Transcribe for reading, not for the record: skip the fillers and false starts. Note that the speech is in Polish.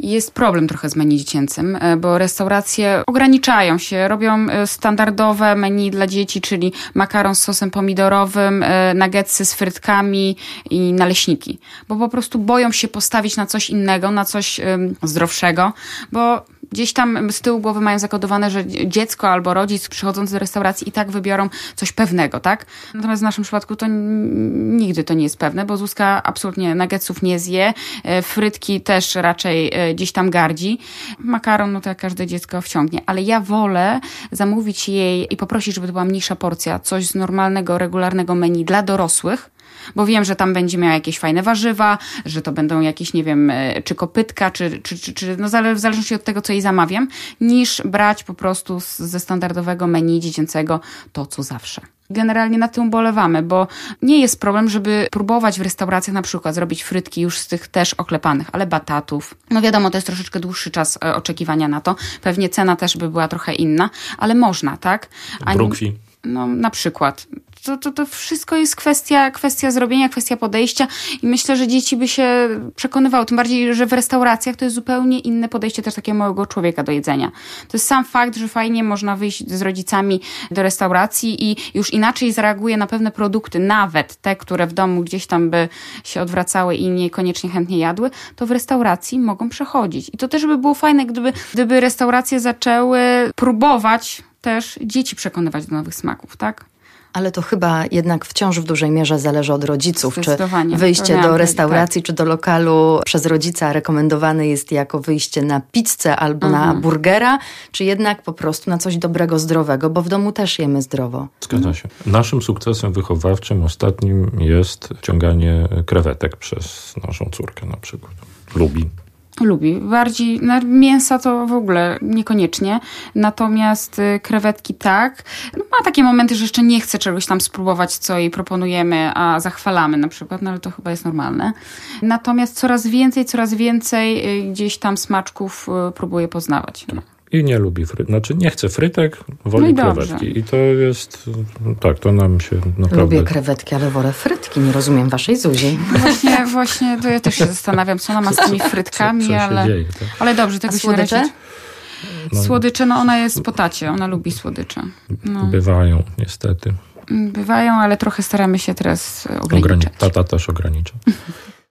jest problem trochę z menu dziecięcym, bo restauracje ograniczają się, robią standardowe menu dla dzieci, czyli makaron z sosem pomidorowym, nuggetsy z frytkami i naleśniki. Bo po prostu boją się postawić na coś innego, na coś zdrowszego, bo gdzieś tam z tyłu głowy mają zakodowane, że dziecko albo rodzic przychodzący do restauracji i tak wybiorą coś pewnego, tak? Natomiast w naszym przypadku to nigdy to nie jest pewne, bo Zuzka absolutnie nuggetsów nie zje, frytki też raczej gdzieś tam gardzi. Makaron, no to jak każde dziecko wciągnie, ale ja wolę zamówić jej i poprosić, żeby to była mniejsza porcja, coś z normalnego, regularnego menu dla dorosłych, bo wiem, że tam będzie miała jakieś fajne warzywa, że to będą jakieś, nie wiem, czy kopytka, czy no w zależności od tego, co jej zamawiam, niż brać po prostu ze standardowego menu dziecięcego to, co zawsze. Generalnie nad tym ubolewamy, bo nie jest problem, żeby próbować w restauracjach na przykład zrobić frytki już z tych też oklepanych, ale batatów. No wiadomo, to jest troszeczkę dłuższy czas oczekiwania na to. Pewnie cena też by była trochę inna, ale można, tak? Brukwi. No na przykład. To wszystko jest kwestia zrobienia, kwestia podejścia i myślę, że dzieci by się przekonywały. Tym bardziej, że w restauracjach to jest zupełnie inne podejście też takiego małego człowieka do jedzenia. To jest sam fakt, że fajnie można wyjść z rodzicami do restauracji i już inaczej zareaguje na pewne produkty, nawet te, które w domu gdzieś tam by się odwracały i niekoniecznie chętnie jadły, to w restauracji mogą przechodzić. I to też by było fajne, gdyby restauracje zaczęły próbować też dzieci przekonywać do nowych smaków, tak? Ale to chyba jednak wciąż w dużej mierze zależy od rodziców. Czy wyjście do restauracji, czy do lokalu przez rodzica rekomendowane jest jako wyjście na pizzę albo na burgera, czy jednak po prostu na coś dobrego, zdrowego, bo w domu też jemy zdrowo. Zgadza się. Naszym sukcesem wychowawczym ostatnim jest ciąganie krewetek przez naszą córkę na przykład. Lubi. Bardziej mięsa to w ogóle niekoniecznie. Natomiast krewetki tak. No, ma takie momenty, że jeszcze nie chce czegoś tam spróbować, co jej proponujemy, a zachwalamy na przykład, no ale to chyba jest normalne. Natomiast coraz więcej gdzieś tam smaczków próbuje poznawać. No. I nie lubi nie chce frytek, woli krewetki. I to jest, tak, to nam się naprawdę... Lubię krewetki, ale wolę frytki. Nie rozumiem waszej Zuzi. Właśnie, to ja też się zastanawiam, co ona ma z tymi frytkami, ale... dzieje, tak? Ale dobrze, tego się narazić. Słodycze, no ona jest po tacie, ona lubi słodycze. No. Bywają, niestety. Bywają, ale trochę staramy się teraz ograniczać. Tata też ogranicza.